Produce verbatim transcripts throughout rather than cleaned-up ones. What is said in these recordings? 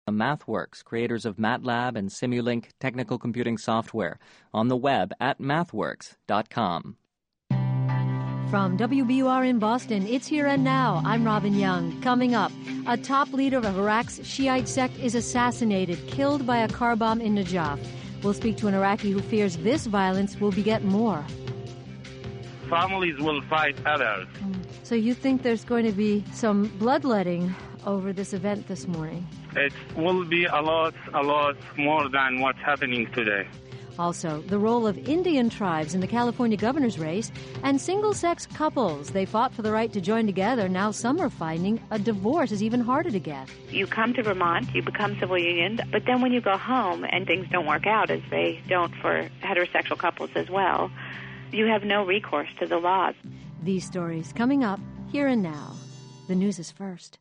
MathWorks, creators of MATLAB and Simulink technical computing software, on the web at mathworks dot com. From W B U R in Boston, it's Here and Now. I'm Robin Young. Coming up, a top leader of Iraq's Shiite sect is assassinated, killed by a car bomb in Najaf. We'll speak to an Iraqi who fears this violence will beget more. Families will fight others. So you think there's going to be some bloodletting over this event this morning? It will be a lot, a lot more than what's happening today. Also, the role of Indian tribes in the California governor's race and single-sex couples. They fought for the right to join together. Now some are finding a divorce is even harder to get. You come to Vermont, you become civil union, but then when you go home and things don't work out, as they don't for heterosexual couples as well, you have no recourse to the law. These stories coming up Here and Now. The news is first.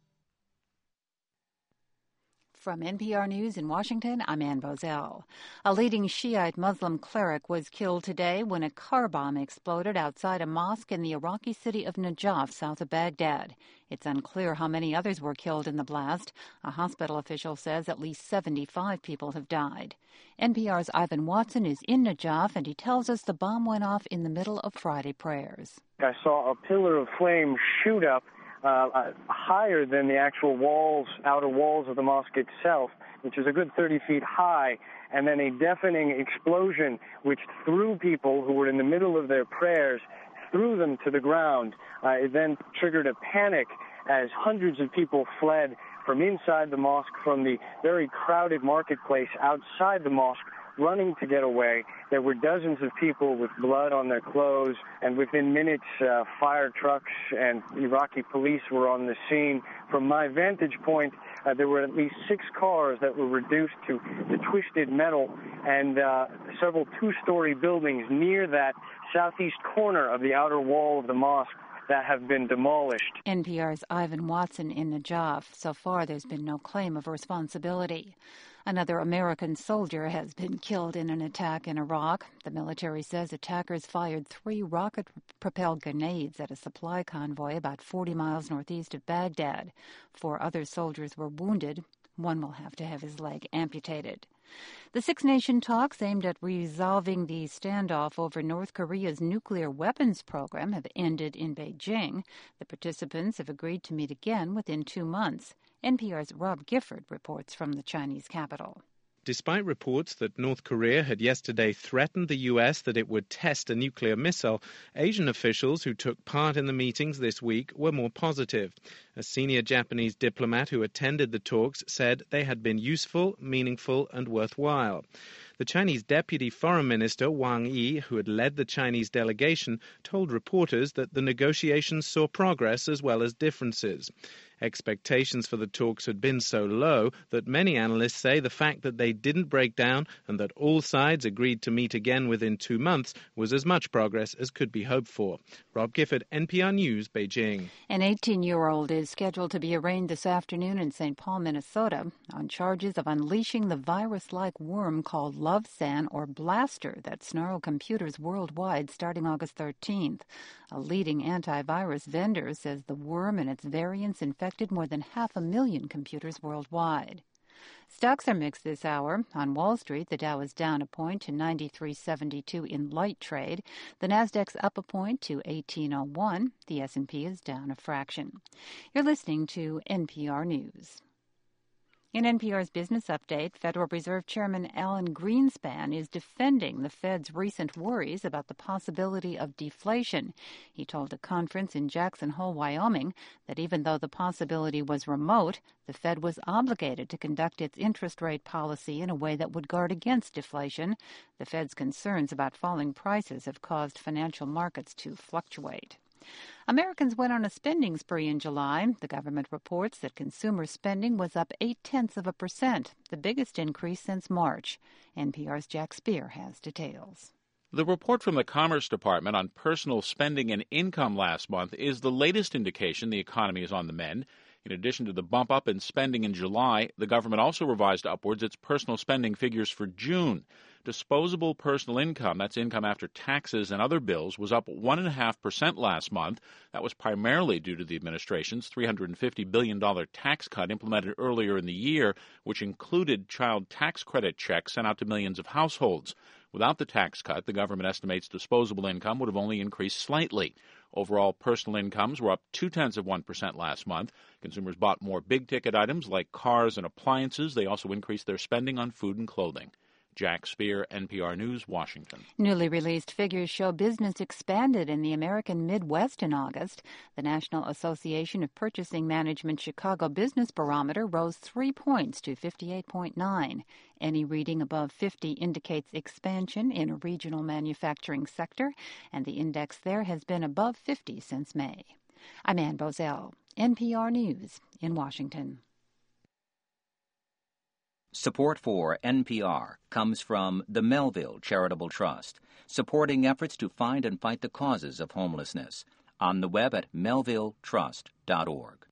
From N P R News in Washington, I'm Ann Bozell. A leading Shiite Muslim cleric was killed today when a car bomb exploded outside a mosque in the Iraqi city of Najaf, south of Baghdad. It's unclear how many others were killed in the blast. A hospital official says at least seventy-five people have died. N P R's Ivan Watson is in Najaf, and he tells us the bomb went off in the middle of Friday prayers. I saw a pillar of flame shoot up Uh, higher than the actual walls, outer walls of the mosque itself, which is a good thirty feet high, and then a deafening explosion which threw people who were in the middle of their prayers, threw them to the ground. Uh, it then triggered a panic as hundreds of people fled from inside the mosque, from the very crowded marketplace outside the mosque, running to get away. There were dozens of people with blood on their clothes, and within minutes, uh, fire trucks and Iraqi police were on the scene. From my vantage point, uh, there were at least six cars that were reduced to, to twisted metal, and uh, several two-story buildings near that southeast corner of the outer wall of the mosque that have been demolished. N P R's Ivan Watson in Najaf. So far, there's been no claim of responsibility. Another American soldier has been killed in an attack in Iraq. The military says attackers fired three rocket-propelled grenades at a supply convoy about forty miles northeast of Baghdad. Four other soldiers were wounded. One will have to have his leg amputated. The Six-Nation talks aimed at resolving the standoff over North Korea's nuclear weapons program have ended in Beijing. The participants have agreed to meet again within two months. N P R's Rob Gifford reports from the Chinese capital. Despite reports that North Korea had yesterday threatened the U S that it would test a nuclear missile, Asian officials who took part in the meetings this week were more positive. A senior Japanese diplomat who attended the talks said they had been useful, meaningful, and worthwhile. The Chinese Deputy Foreign Minister Wang Yi, who had led the Chinese delegation, told reporters that the negotiations saw progress as well as differences. Expectations for the talks had been so low that many analysts say the fact that they didn't break down and that all sides agreed to meet again within two months was as much progress as could be hoped for. Rob Gifford, N P R News, Beijing. An eighteen-year-old is scheduled to be arraigned this afternoon in Saint Paul, Minnesota, on charges of unleashing the virus-like worm called Lovesan or Blaster that snarled computers worldwide starting August thirteenth. A leading antivirus vendor says the worm and its variants infected more than half a million computers worldwide. Stocks are mixed this hour. On Wall Street, the Dow is down a point to ninety-three seventy-two in light trade. The Nasdaq's up a point to eighteen oh one. The S and P is down a fraction. You're listening to N P R News. In N P R's Business Update, Federal Reserve Chairman Alan Greenspan is defending the Fed's recent worries about the possibility of deflation. He told a conference in Jackson Hole, Wyoming, that even though the possibility was remote, the Fed was obligated to conduct its interest rate policy in a way that would guard against deflation. The Fed's concerns about falling prices have caused financial markets to fluctuate. Americans went on a spending spree in July. The government reports that consumer spending was up eight-tenths of a percent, the biggest increase since March. N P R's Jack Speer has details. The report from the Commerce Department on personal spending and income last month is the latest indication the economy is on the mend. In addition to the bump up in spending in July, the government also revised upwards its personal spending figures for June. Disposable personal income, that's income after taxes and other bills, was up one point five percent last month. That was primarily due to the administration's three hundred fifty billion dollars tax cut implemented earlier in the year, which included child tax credit checks sent out to millions of households. Without the tax cut, the government estimates disposable income would have only increased slightly. Overall, personal incomes were up two-tenths of one percent last month. Consumers bought more big-ticket items like cars and appliances. They also increased their spending on food and clothing. Jack Spear, N P R News, Washington. Newly released figures show business expanded in the American Midwest in August. The National Association of Purchasing Management Chicago Business Barometer rose three points to fifty-eight point nine. Any reading above fifty indicates expansion in a regional manufacturing sector, and the index there has been above fifty since May. I'm Ann Bozell, N P R News in Washington. Support for N P R comes from the Melville Charitable Trust, supporting efforts to find and fight the causes of homelessness. On the web at melville trust dot org.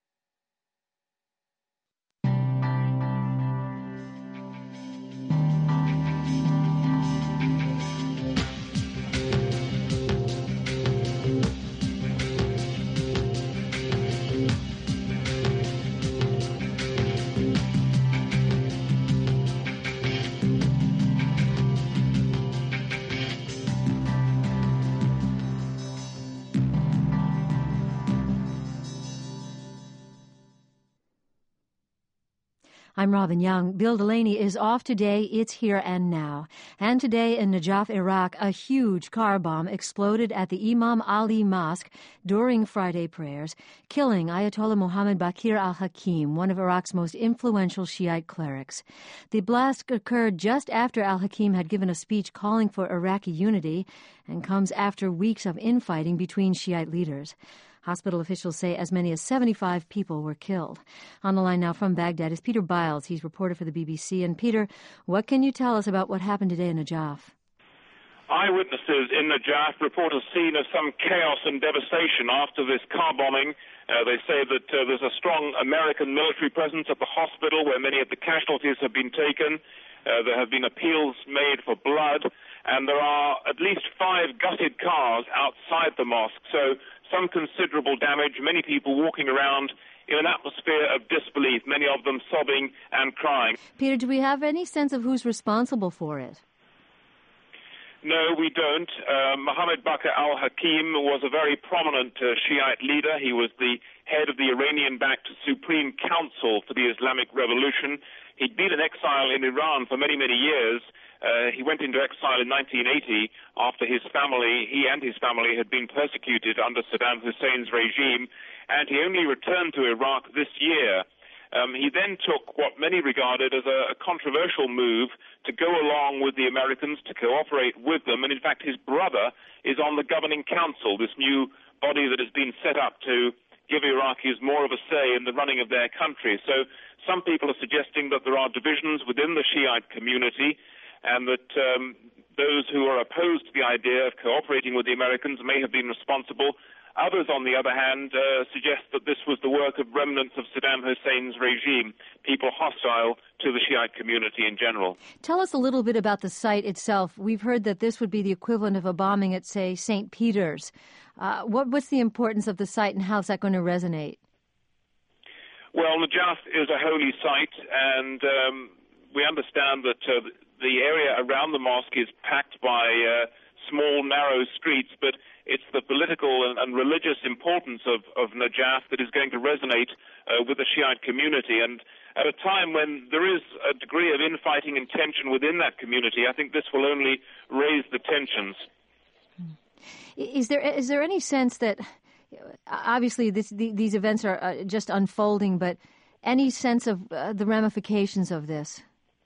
I'm Robin Young. Bill Delaney is off today. It's here and now. And today in Najaf, Iraq, a huge car bomb exploded at the Imam Ali Mosque during Friday prayers, killing Ayatollah Mohammed Bakir al-Hakim, one of Iraq's most influential Shiite clerics. The blast occurred just after al-Hakim had given a speech calling for Iraqi unity and comes after weeks of infighting between Shiite leaders. Hospital officials say as many as seventy-five people were killed. On the line now from Baghdad is Peter Biles. He's reporter for the B B C. And Peter, what can you tell us about what happened today in Najaf? Eyewitnesses in Najaf report a scene of some chaos and devastation after this car bombing. Uh, they say that uh, there's a strong American military presence at the hospital where many of the casualties have been taken. Uh, there have been appeals made for blood, and there are at least five gutted cars outside the mosque. So some considerable damage, many people walking around in an atmosphere of disbelief, many of them sobbing and crying. Peter, do we have any sense of who's responsible for it? No, we don't. Uh, Mohammed Bakr al-Hakim was a very prominent uh, Shiite leader. He was the head of the Iranian-backed Supreme Council for the Islamic Revolution. He'd been in exile in Iran for many, many years. Uh, he went into exile in nineteen eighty after his family, he and his family had been persecuted under Saddam Hussein's regime, and he only returned to Iraq this year. Um, he then took what many regarded as a, a controversial move to go along with the Americans, to cooperate with them, and in fact his brother is on the governing council, this new body that has been set up to give Iraqis more of a say in the running of their country. So some people are suggesting that there are divisions within the Shiite community, and that um, those who are opposed to the idea of cooperating with the Americans may have been responsible. Others, on the other hand, uh, suggest that this was the work of remnants of Saddam Hussein's regime, people hostile to the Shiite community in general. Tell us a little bit about the site itself. We've heard that this would be the equivalent of a bombing at, say, Saint Peter's. Uh, what, what's the importance of the site, and how's that going to resonate? Well, Najaf is a holy site, and um, we understand that uh, the area around the mosque is packed by uh, small, narrow streets, but it's the political and, and religious importance of, of Najaf that is going to resonate uh, with the Shiite community. And at a time when there is a degree of infighting and tension within that community, I think this will only raise the tensions. Is there is there any sense that, obviously this, the, these events are uh, just unfolding, but any sense of uh, the ramifications of this?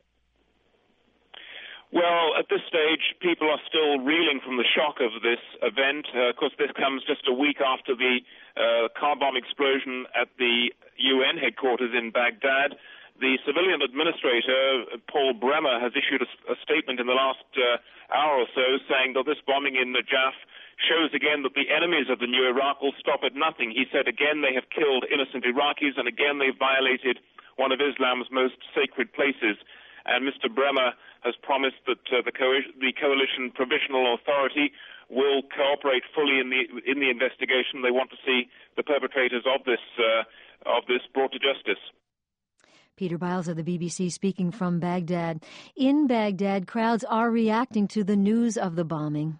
Well, at this stage, people are still reeling from the shock of this event. Uh, of course, this comes just a week after the uh, car bomb explosion at the U N headquarters in Baghdad. The civilian administrator, Paul Bremer, has issued a, a statement in the last uh, hour or so saying that this bombing in Najaf shows again that the enemies of the new Iraq will stop at nothing. He said again they have killed innocent Iraqis, and again they've violated one of Islam's most sacred places. And Mister Bremer has promised that uh, the, co- the Coalition Provisional Authority will cooperate fully in the in the investigation. They want to see the perpetrators of this uh, of this brought to justice. Peter Biles of the B B C speaking from Baghdad. In Baghdad, crowds are reacting to the news of the bombing.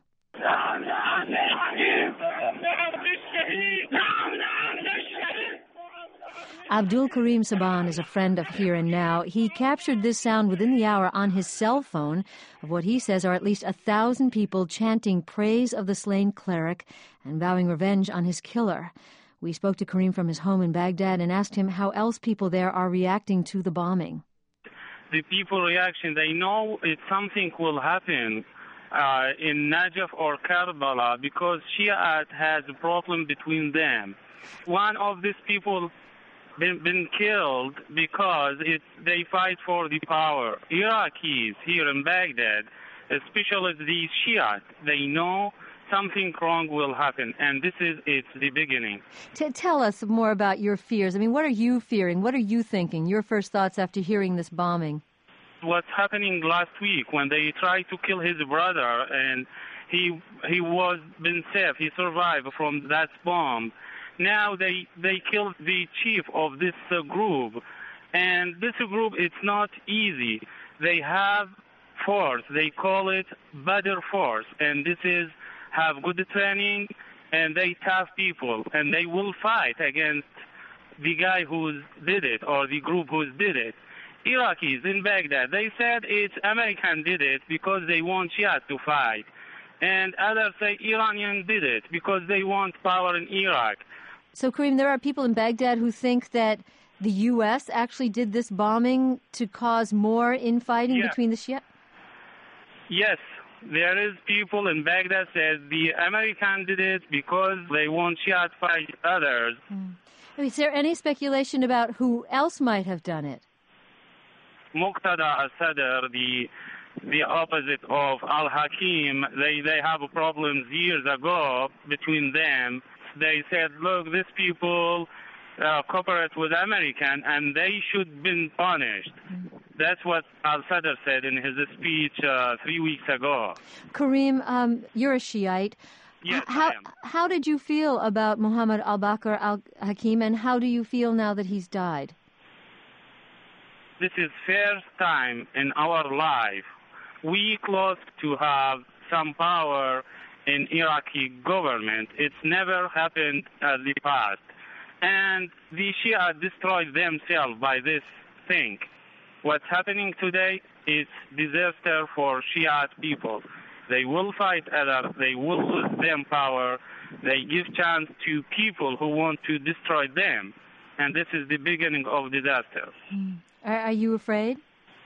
Abdul Karim Saban is a friend of Here and Now. He captured this sound within the hour on his cell phone of what he says are at least a thousand people chanting praise of the slain cleric and vowing revenge on his killer. We spoke to Karim from his home in Baghdad and asked him how else people there are reacting to the bombing. The people reaction, they know it, something will happen uh, in Najaf or Karbala because Shiite has a problem between them. One of these people been, been killed because it, they fight for the power. Iraqis here in Baghdad, especially the Shiite, they know something wrong will happen, and this is it's the beginning. T- tell us more about your fears. I mean, what are you fearing? What are you thinking? Your first thoughts after hearing this bombing? What's happening last week when they tried to kill his brother, and he he was been safe, he survived from that bomb. Now they they killed the chief of this uh, group, and this group it's not easy. They have force. They call it Badr Force, and this is have good training, and they tough people, and they will fight against the guy who did it or the group who did it. Iraqis in Baghdad, they said it's American did it because they want Shiite to fight, and others say Iranian did it because they want power in Iraq. So, Karim, there are people in Baghdad who think that the U S actually did this bombing to cause more infighting yeah. between the Shia? Yes. There is people in Baghdad said the American did it because they want Shiite to fight others. Mm. Is there any speculation about who else might have done it? Muqtada al-Sadr, the the opposite of al-Hakim, they, they have problems years ago between them. They said, look, these people uh, cooperate with American and they should be punished. Mm. That's what al-Sadr said in his speech uh, three weeks ago. Karim, um, you're a Shiite. Yes, how, I am. How did you feel about Muhammad al-Bakr al-Hakim, and how do you feel now that he's died? This is first time in our life we close to have some power in Iraqi government. It's never happened in the past. And the Shia destroyed themselves by this thing. What's happening today is disaster for Shiite people. They will fight others. They will lose them power. They give chance to people who want to destroy them. And this is the beginning of disaster. Mm. Are, are you afraid?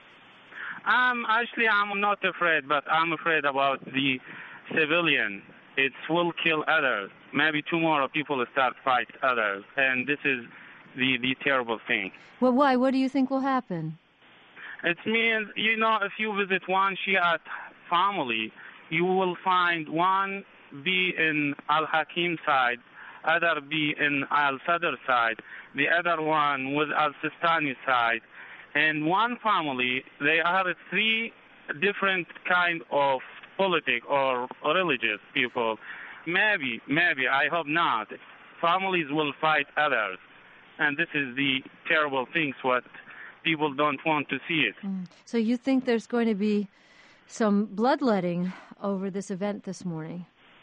Um, actually, I'm not afraid, but I'm afraid about the civilian. It will kill others. Maybe tomorrow people will start fight others. And this is the, the terrible thing. Well, why? What do you think will happen? It means, you know, if you visit one Shiite family, you will find one be in al-Hakim side, other be in al-Sadr side, the other one with al-Sistani side. And one family, they are three different kind of politic or religious people. Maybe, maybe, I hope not. Families will fight others. And this is the terrible things what people don't want to see it. Mm. So you think there's going to be some bloodletting over this event this morning?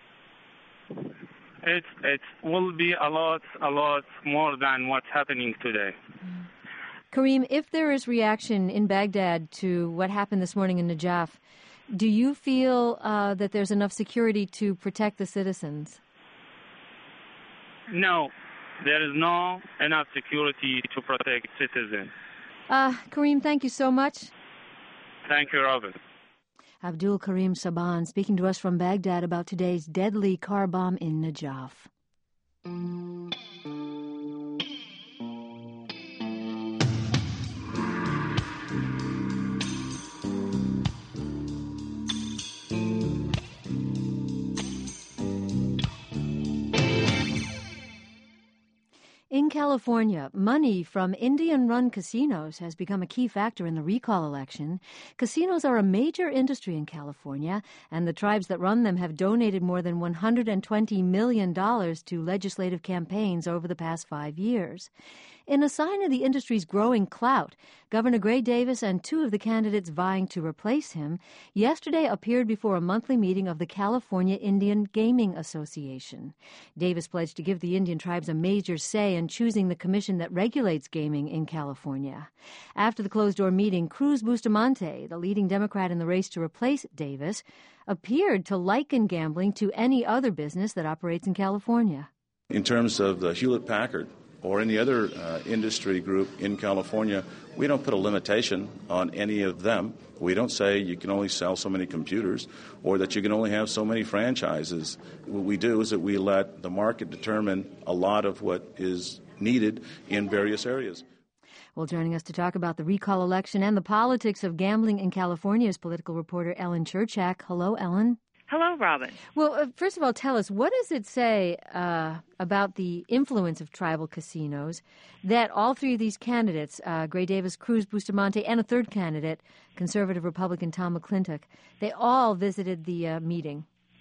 It it will be a lot, a lot more than what's happening today. Mm. Karim, if there is reaction in Baghdad to what happened this morning in Najaf, do you feel uh, that there's enough security to protect the citizens? No, there is no enough security to protect citizens. Uh, Karim, thank you so much. Thank you, Robin. Abdul Karim Saban speaking to us from Baghdad about today's deadly car bomb in Najaf. California, money from Indian-run casinos has become a key factor in the recall election. Casinos are a major industry in California, and the tribes that run them have donated more than one hundred twenty million dollars to legislative campaigns over the past five years. In a sign of the industry's growing clout, Governor Gray Davis and two of the candidates vying to replace him yesterday appeared before a monthly meeting of the California Indian Gaming Association. Davis pledged to give the Indian tribes a major say in choosing the commission that regulates gaming in California. After the closed-door meeting, Cruz Bustamante, the leading Democrat in the race to replace Davis, appeared to liken gambling to any other business that operates in California. In terms of the Hewlett-Packard or any other uh, industry group in California, we don't put a limitation on any of them. We don't say you can only sell so many computers or that you can only have so many franchises. What we do is that we let the market determine a lot of what is needed in various areas. Well, joining us to talk about the recall election and the politics of gambling in California is political reporter Ellen Cherchak. Hello, Ellen. Hello, Robin. Well, uh, first of all, tell us, what does it say uh, about the influence of tribal casinos that all three of these candidates, uh, Gray Davis, Cruz Bustamante, and a third candidate, conservative Republican Tom McClintock, they all visited the uh, meeting?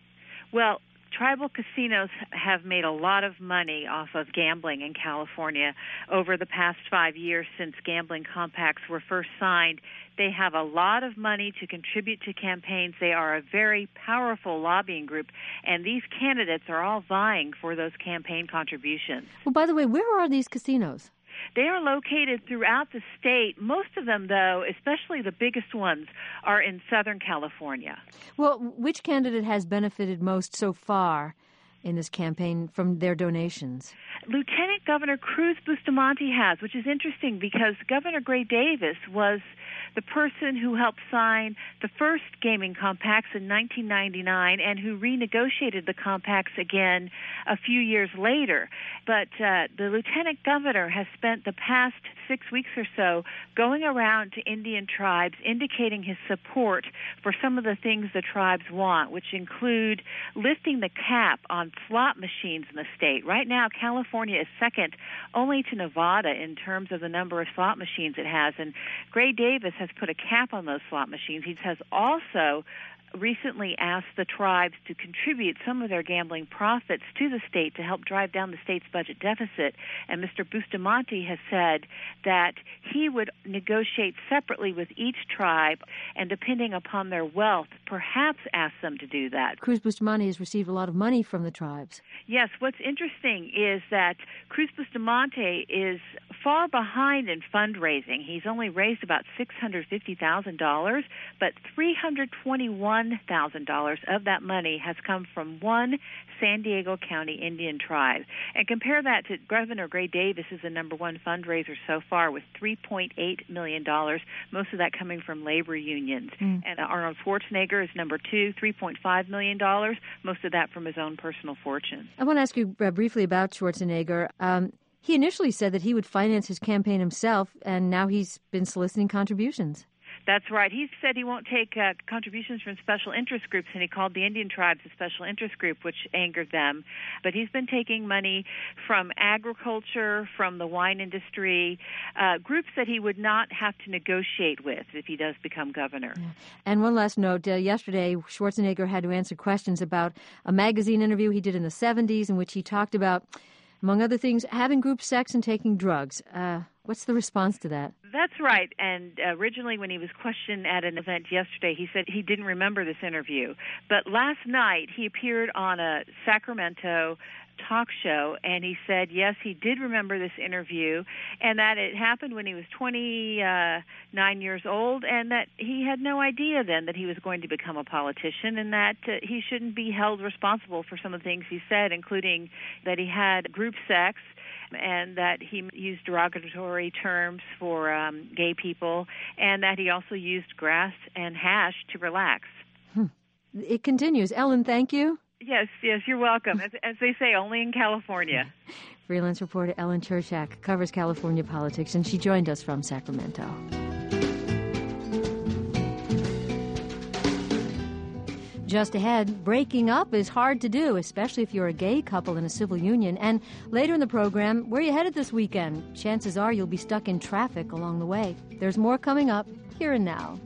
Well, tribal casinos have made a lot of money off of gambling in California over the past five years since gambling compacts were first signed. They have a lot of money to contribute to campaigns. They are a very powerful lobbying group, and these candidates are all vying for those campaign contributions. Well, by the way, where are these casinos? They are located throughout the state. Most of them, though, especially the biggest ones, are in Southern California. Well, which candidate has benefited most so far in this campaign from their donations? Lieutenant Governor Cruz Bustamante has, which is interesting because Governor Gray Davis was the person who helped sign the first gaming compacts in nineteen ninety-nine and who renegotiated the compacts again a few years later. But uh, the lieutenant governor has spent the past six weeks or so going around to Indian tribes indicating his support for some of the things the tribes want, which include lifting the cap on slot machines in the state. Right now, California is second only to Nevada in terms of the number of slot machines it has, and Gray Davis has put a cap on those slot machines. He has also recently asked the tribes to contribute some of their gambling profits to the state to help drive down the state's budget deficit. And Mister Bustamante has said that he would negotiate separately with each tribe and, depending upon their wealth, perhaps ask them to do that. Cruz Bustamante has received a lot of money from the tribes. Yes, what's interesting is that Cruz Bustamante is far behind in fundraising. He's only raised about six hundred fifty thousand dollars, but three hundred twenty-one thousand dollars of that money has come from one San Diego County Indian tribe. And compare that to Governor Gray Davis is the number one fundraiser so far with three point eight million dollars, most of that coming from labor unions. Mm. And Arnold Schwarzenegger is number two, three point five million dollars, most of that from his own personal fortune. I want to ask you uh, briefly about Schwarzenegger. Um, he initially said that he would finance his campaign himself, and now he's been soliciting contributions. That's right. He said he won't take uh, contributions from special interest groups, and he called the Indian tribes a special interest group, which angered them. But he's been taking money from agriculture, from the wine industry, uh, groups that he would not have to negotiate with if he does become governor. Yeah. And one last note. Uh, yesterday, Schwarzenegger had to answer questions about a magazine interview he did in the seventies in which he talked about, among other things, having group sex and taking drugs. Uh, what's the response to that? That's right. And uh, originally when he was questioned at an event yesterday, he said he didn't remember this interview. But last night he appeared on a Sacramento talk show, and he said, yes, he did remember this interview, and that it happened when he was twenty-nine years old, and that he had no idea then that he was going to become a politician, and that uh, he shouldn't be held responsible for some of the things he said, including that he had group sex, and that he used derogatory terms for um, gay people, and that he also used grass and hash to relax. Hmm. It continues. Ellen, thank you. Yes, yes, you're welcome. As, as they say, only in California. Freelance reporter Ellen Cherchak covers California politics, and she joined us from Just ahead, breaking up is hard to do, especially if you're a gay couple in a civil union. And later in the program, where are you headed this weekend? Chances are you'll be stuck in traffic along the way. There's more coming up here and now.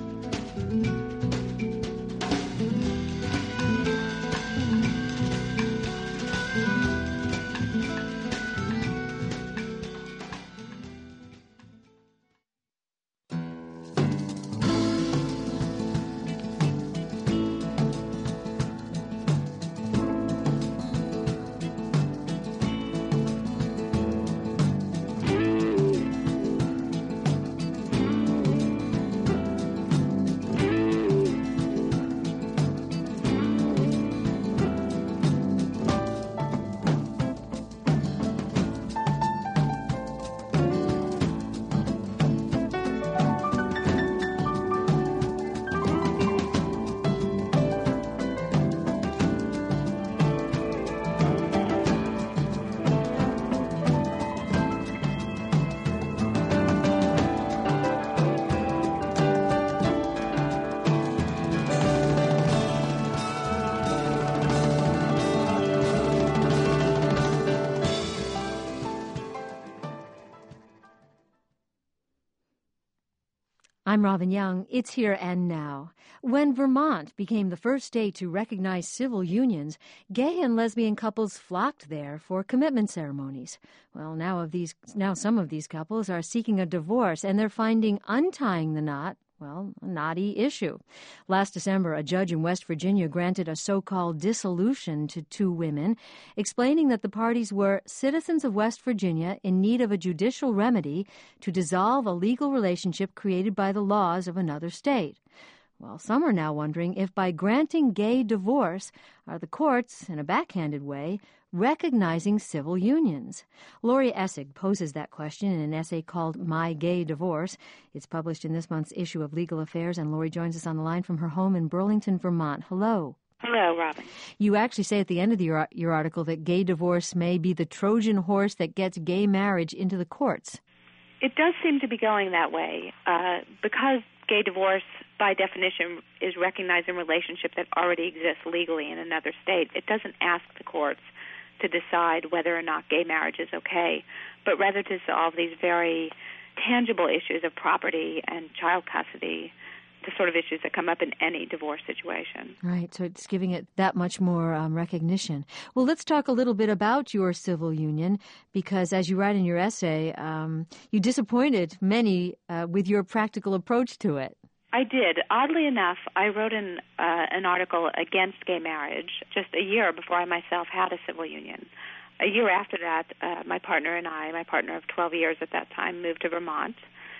I'm Robin Young. It's Here and Now. When Vermont became the first state to recognize civil unions, gay and lesbian couples flocked there for commitment ceremonies. Well, now of these, now some of these couples are seeking a divorce, and they're finding untying the knot, well, a knotty issue. Last December, a judge in West Virginia granted a so-called dissolution to two women, explaining that the parties were citizens of West Virginia in need of a judicial remedy to dissolve a legal relationship created by the laws of another state. Well, some are now wondering if by granting gay divorce, are the courts, in a backhanded way, recognizing civil unions? Laurie Essig poses that question in an essay called My Gay Divorce. It's published in this month's issue of Legal Affairs, and Laurie joins us on the line from her home in Burlington, Vermont. Hello. Hello, Robin. You actually say at the end of the, your, your article that gay divorce may be the Trojan horse that gets gay marriage into the courts. It does seem to be going that way, uh, because gay divorce, by definition, is recognizing a relationship that already exists legally in another state. It doesn't ask the courts to decide whether or not gay marriage is okay, but rather to solve these very tangible issues of property and child custody, the sort of issues that come up in any divorce situation. Right, so it's giving it that much more um, recognition. Well, let's talk a little bit about your civil union, because as you write in your essay, um, you disappointed many uh, with your practical approach to it. I did. Oddly enough, I wrote an, uh, an article against gay marriage just a year before I myself had a civil union. A year after that, uh, my partner and I, my partner of twelve years at that time, moved to Vermont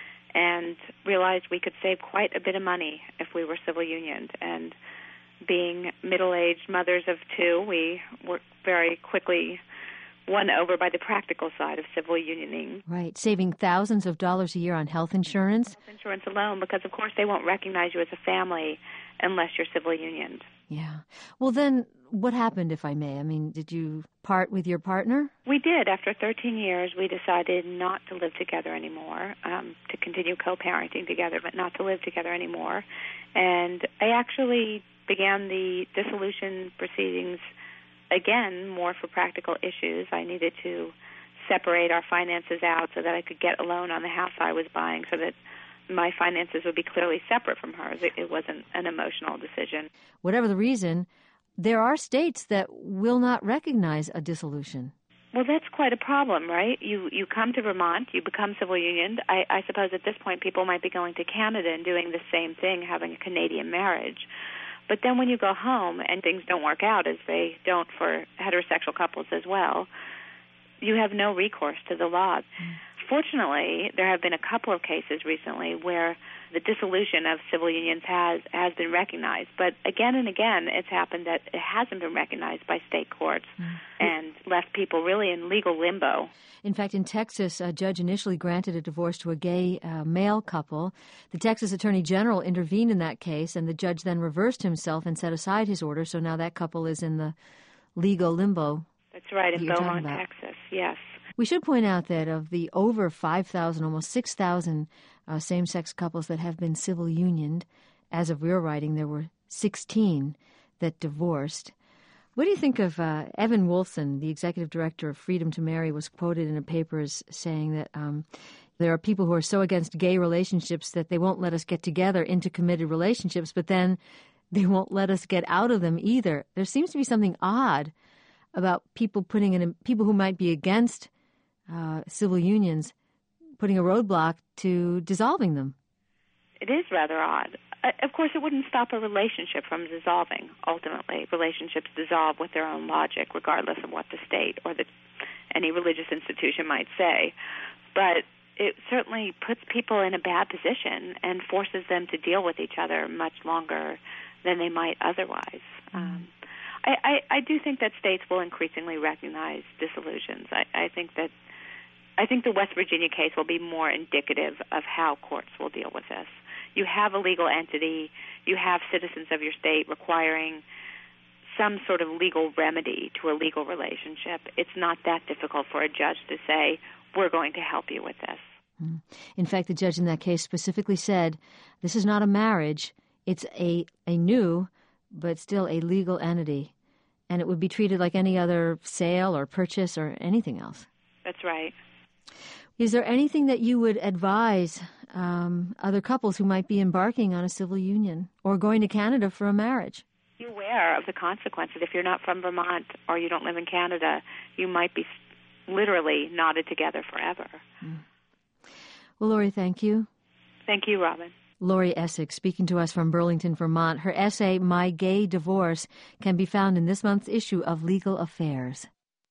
and realized we could save quite a bit of money if we were civil unioned. And being middle-aged mothers of two, we were very quickly won over by the practical side of civil unioning. Right, saving thousands of dollars a year on health insurance. Health insurance alone, because of course they won't recognize you as a family unless you're civil unioned. Yeah. Well, then what happened, if I may? I mean, did you part with your partner? We did. After thirteen years, we decided not to live together anymore, um, to continue co-parenting together, but not to live together anymore. And I actually began the dissolution proceedings again, more for practical issues. I needed to separate our finances out so that I could get a loan on the house I was buying so that my finances would be clearly separate from hers. It, it wasn't an emotional decision. Whatever the reason, there are states that will not recognize a dissolution. Well, that's quite a problem, right? You you come to Vermont, you become civil unioned. I, I suppose at this point people might be going to Canada and doing the same thing, having a Canadian marriage. But then when you go home and things don't work out, as they don't for heterosexual couples as well, you have no recourse to the law. Mm. Fortunately, there have been a couple of cases recently where the dissolution of civil unions has, has been recognized. But again and again, it's happened that it hasn't been recognized by state courts mm. and left people really in legal limbo. In fact, in Texas, a judge initially granted a divorce to a gay uh, male couple. The Texas Attorney General intervened in that case, and the judge then reversed himself and set aside his order. So now that couple is in the legal limbo. That's right, that in Beaumont, Texas, yes. We should point out that of the over five thousand, almost six thousand uh, same-sex couples that have been civil unioned, as of your writing, there were sixteen that divorced. What do you think of uh, Evan Wolfson, the executive director of Freedom to Marry, was quoted in a paper as saying that um, there are people who are so against gay relationships that they won't let us get together into committed relationships, but then they won't let us get out of them either. There seems to be something odd about people putting in a, people who might be against uh, civil unions putting a roadblock to dissolving them. It is rather odd. Uh, of course, it wouldn't stop a relationship from dissolving. Ultimately, relationships dissolve with their own logic, regardless of what the state or the, any religious institution might say. But it certainly puts people in a bad position and forces them to deal with each other much longer than they might otherwise. Mm. Um, I, I, I do think that states will increasingly recognize dissolutions. I, I think that I think the West Virginia case will be more indicative of how courts will deal with this. You have a legal entity, you have citizens of your state requiring some sort of legal remedy to a legal relationship. It's not that difficult for a judge to say, we're going to help you with this. In fact, the judge in that case specifically said, this is not a marriage, it's a, a new, but still a legal entity, and it would be treated like any other sale or purchase or anything else. That's right. Is there anything that you would advise um, other couples who might be embarking on a civil union or going to Canada for a marriage? Be aware of the consequences. If you're not from Vermont or you don't live in Canada, you might be literally knotted together forever. Mm. Well, Lori, thank you. Thank you, Robin. Lori Essex speaking to us from Burlington, Vermont. Her essay, My Gay Divorce, can be found in this month's issue of Legal Affairs.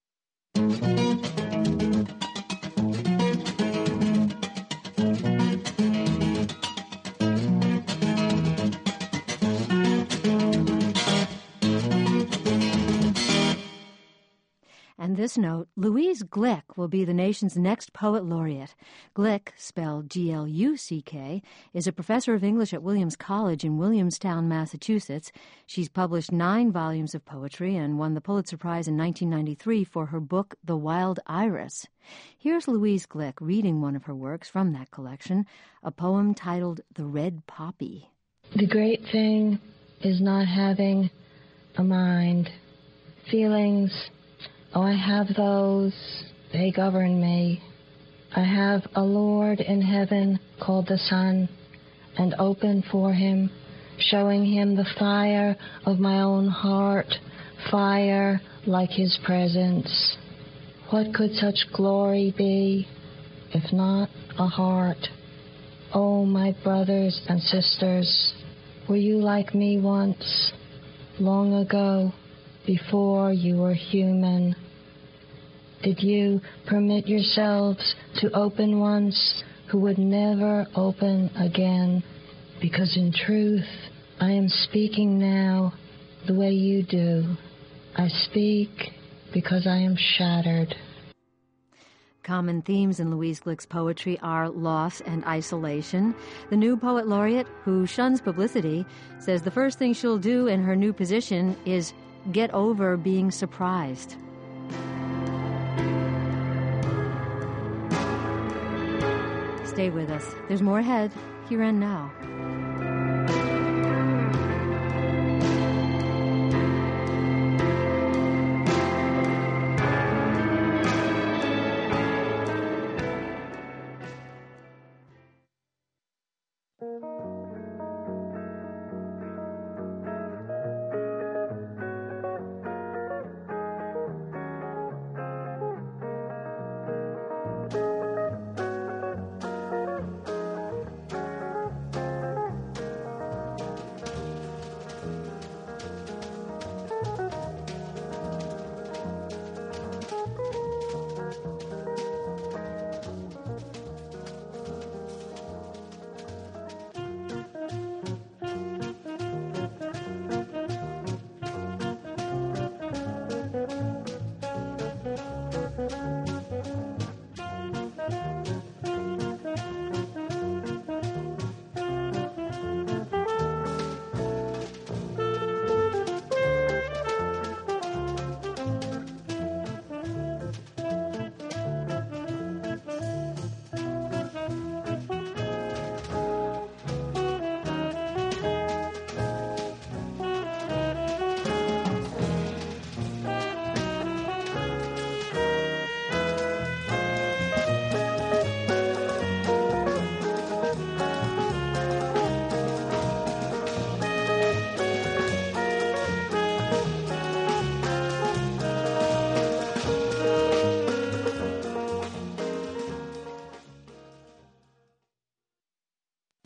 And this note, Louise Gluck will be the nation's next poet laureate. Gluck, spelled G L U C K, is a professor of English at Williams College in Williamstown, Massachusetts. She's published nine volumes of poetry and won the Pulitzer Prize in nineteen ninety-three for her book, The Wild Iris. Here's Louise Gluck reading one of her works from that collection, a poem titled The Red Poppy. The great thing is not having a mind. Feelings, oh, I have those, they govern me. I have a Lord in heaven called the sun, and open for him, showing him the fire of my own heart, fire like his presence. What could such glory be, if not a heart? Oh, my brothers and sisters, were you like me once, long ago, before you were human? Did you permit yourselves to open once who would never open again? Because in truth, I am speaking now the way you do. I speak because I am shattered. Common themes in Louise Gluck's poetry are loss and isolation. The new poet laureate, who shuns publicity, says the first thing she'll do in her new position is get over being surprised. Stay with us. There's more ahead, here and now.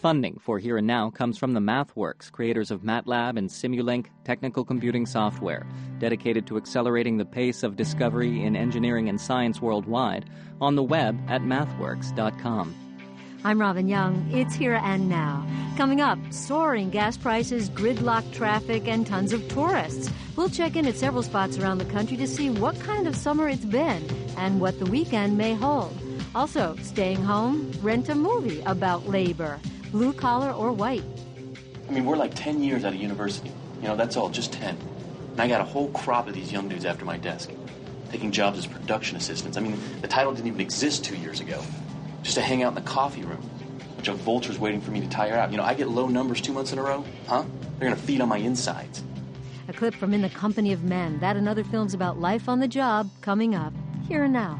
Funding for Here and Now comes from the MathWorks, creators of MATLAB and Simulink technical computing software, dedicated to accelerating the pace of discovery in engineering and science worldwide, on the web at mathworks dot com. I'm Robin Young. It's Here and Now. Coming up, soaring gas prices, gridlock traffic, and tons of tourists. We'll check in at several spots around the country to see what kind of summer it's been and what the weekend may hold. Also, staying home, rent a movie about labor, blue collar or white. I mean, we're like ten years out of university. You know, that's all, just ten. And I got a whole crop of these young dudes after my desk, taking jobs as production assistants. I mean, the title didn't even exist two years ago. Just to hang out in the coffee room. A bunch of vultures waiting for me to tire out. You know, I get low numbers two months in a row, huh? They're going to feed on my insides. A clip from In the Company of Men. That and other films about life on the job coming up. Here and Now.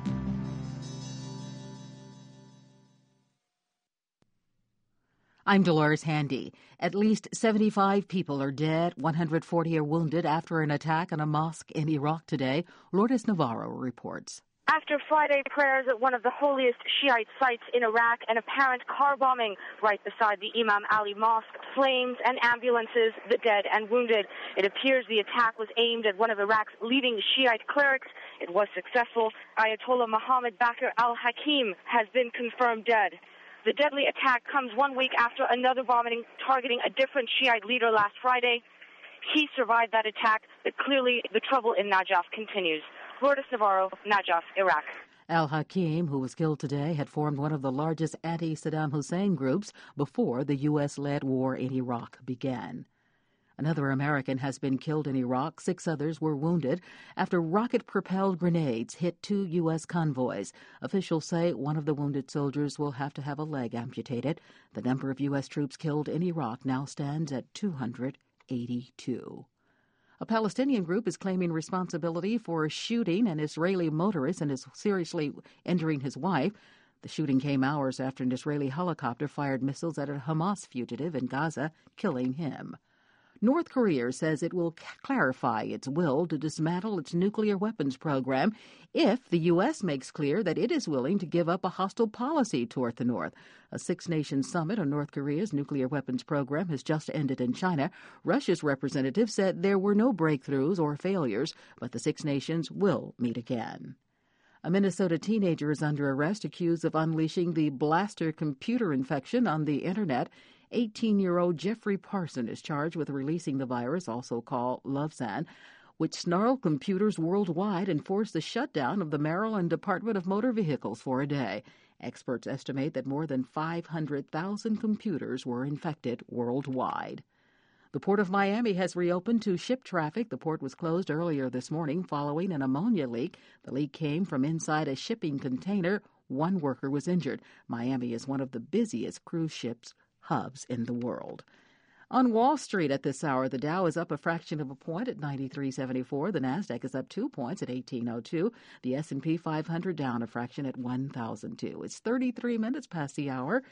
I'm Dolores Handy. At least seventy-five people are dead, one hundred forty are wounded after an attack on a mosque in Iraq today. Lourdes Navarro reports. After Friday prayers at one of the holiest Shiite sites in Iraq, an apparent car bombing right beside the Imam Ali Mosque, flames and ambulances, the dead and wounded. It appears the attack was aimed at one of Iraq's leading Shiite clerics. It was successful. Ayatollah Mohammed Bakr al-Hakim has been confirmed dead. The deadly attack comes one week after another bombing targeting a different Shiite leader last Friday. He survived that attack, but clearly the trouble in Najaf continues. Lourdes Navarro, Najaf, Iraq. Al-Hakim, who was killed today, had formed one of the largest anti-Saddam Hussein groups before the U S-led war in Iraq began. Another American has been killed in Iraq. Six others were wounded after rocket-propelled grenades hit two U S convoys. Officials say one of the wounded soldiers will have to have a leg amputated. The number of U S troops killed in Iraq now stands at two hundred eighty-two. A Palestinian group is claiming responsibility for shooting an Israeli motorist and is seriously injuring his wife. The shooting came hours after an Israeli helicopter fired missiles at a Hamas fugitive in Gaza, killing him. North Korea says it will clarify its will to dismantle its nuclear weapons program if the U S makes clear that it is willing to give up a hostile policy toward the North. A six-nation summit on North Korea's nuclear weapons program has just ended in China. Russia's representative said there were no breakthroughs or failures, but the six nations will meet again. A Minnesota teenager is under arrest accused of unleashing the Blaster computer infection on the Internet. eighteen-year-old Jeffrey Parson is charged with releasing the virus, also called Lovesan, which snarled computers worldwide and forced the shutdown of the Maryland Department of Motor Vehicles for a day. Experts estimate that more than five hundred thousand computers were infected worldwide. The Port of Miami has reopened to ship traffic. The port was closed earlier this morning following an ammonia leak. The leak came from inside a shipping container. One worker was injured. Miami is one of the busiest cruise ships hubs in the world. On Wall Street at this hour, the Dow is up a fraction of a point at ninety-three seventy-four. The Nasdaq is up two points at eighteen oh two. The S and P five hundred down a fraction at one thousand two. It's thirty-three minutes past the hour.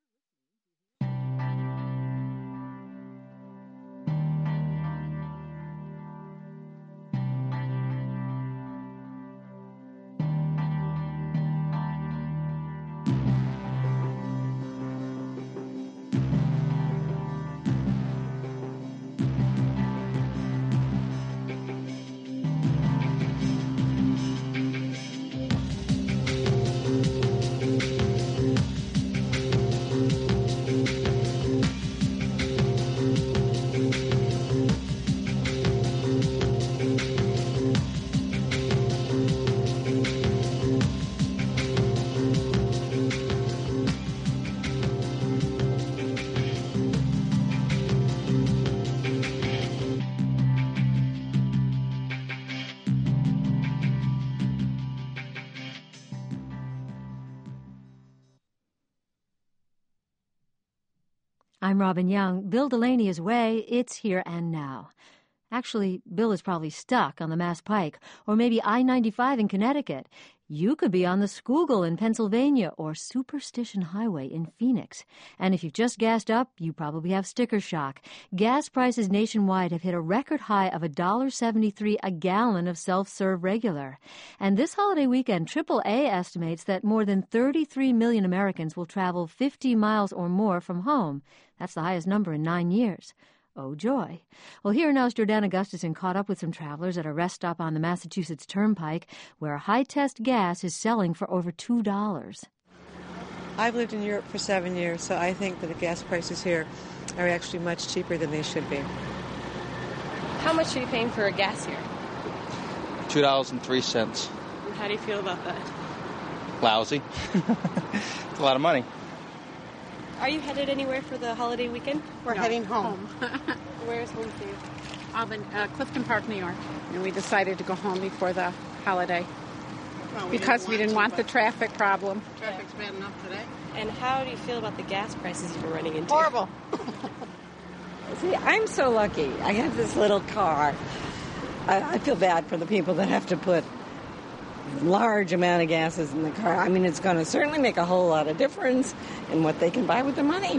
I'm Robin Young. Bill Delaney is away. It's Here and Now. Actually, Bill is probably stuck on the Mass Pike, or maybe I ninety-five in Connecticut. you could be on the Schuylkill in Pennsylvania or Superstition Highway in Phoenix. And if you've just gassed up, you probably have sticker shock. Gas prices nationwide have hit a record high of one dollar seventy-three a gallon of self-serve regular. And this holiday weekend, triple A estimates that more than thirty-three million Americans will travel fifty miles or more from home. That's the highest number in nine years. Oh, joy. Well, here now's Jordana Gustafson caught up with some travelers at a rest stop on the Massachusetts Turnpike where high-test gas is selling for over two dollars. I've lived in Europe for seven years, so I think that the gas prices here are actually much cheaper than they should be. How much are you paying for a gas here? two dollars and three cents. And how do you feel about that? Lousy. It's a lot of money. Are you headed anywhere for the holiday weekend? We're no. heading home. Where's home for you? Albany, uh, Clifton Park, New York. And we decided to go home before the holiday well, we because didn't we didn't to, want the traffic problem. Traffic's bad enough today. And how do you feel about the gas prices you're running into? Horrible. See, I'm so lucky. I have this little car. I, I feel bad for the people that have to put large amount of gases in the car. I mean, it's going to certainly make a whole lot of difference in what they can buy with their money.